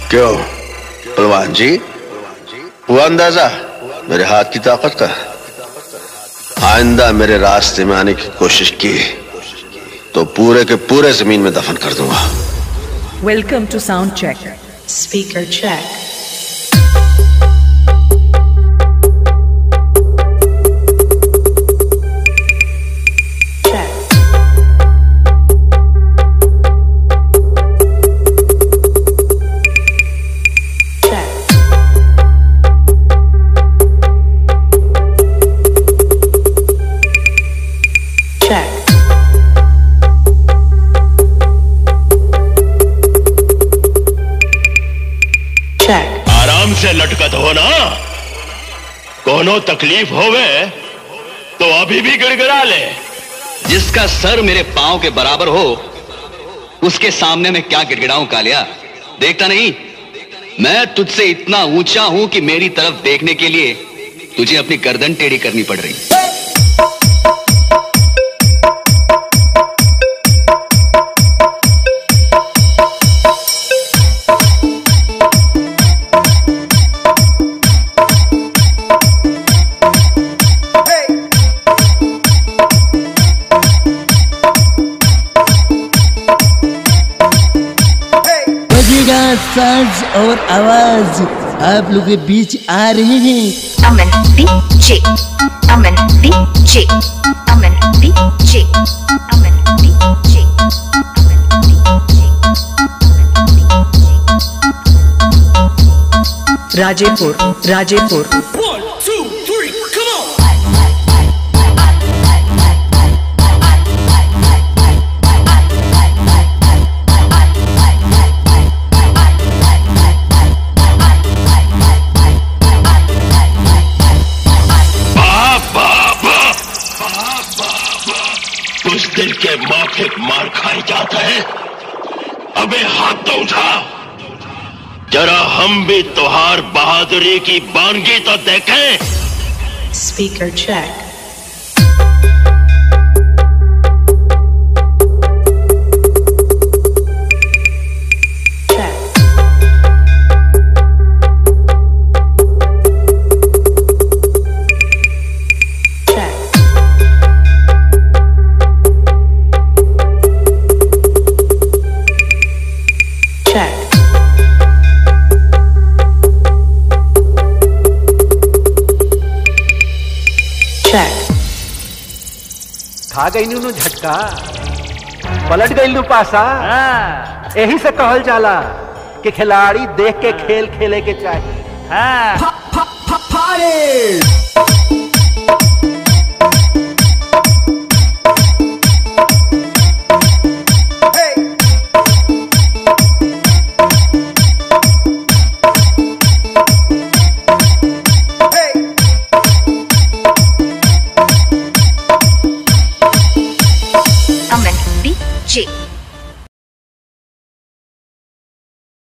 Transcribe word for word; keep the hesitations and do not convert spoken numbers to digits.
क्यों पहलवान जी, हुआ अंदाजा मेरे हाथ की ताकत का? आइंदा मेरे रास्ते में आने की कोशिश की तो पूरे के पूरे जमीन में दफन कर दूंगा। Welcome to sound check. Speaker check. आराम से लटकत हो ना, कोनो तकलीफ होवे तो अभी भी गिड़गिड़ा ले। जिसका सर मेरे पांव के बराबर हो उसके सामने मैं क्या गिड़गिड़ाऊं कालिया? देखता नहीं मैं तुझसे इतना ऊंचा हूं कि मेरी तरफ देखने के लिए तुझे अपनी गर्दन टेढ़ी करनी पड़ रही। सांस और आवाज आप लोग के बीच आ रहे हैं। Aman DJ, Aman DJ, Aman DJ, Aman DJ, Aman DJ, Rajepur, Rajepur. उस दिल के मौखिक मार खाए जाता है, अबे हाथ तो उठा, जरा हम भी तुहार बहादुरी की बानगी तो देखें। Speaker check. खा गई नु झटका, पलट गई नु पासा। यही से कहल जाला कि खिलाड़ी देख के खेल खेले के चाहिए।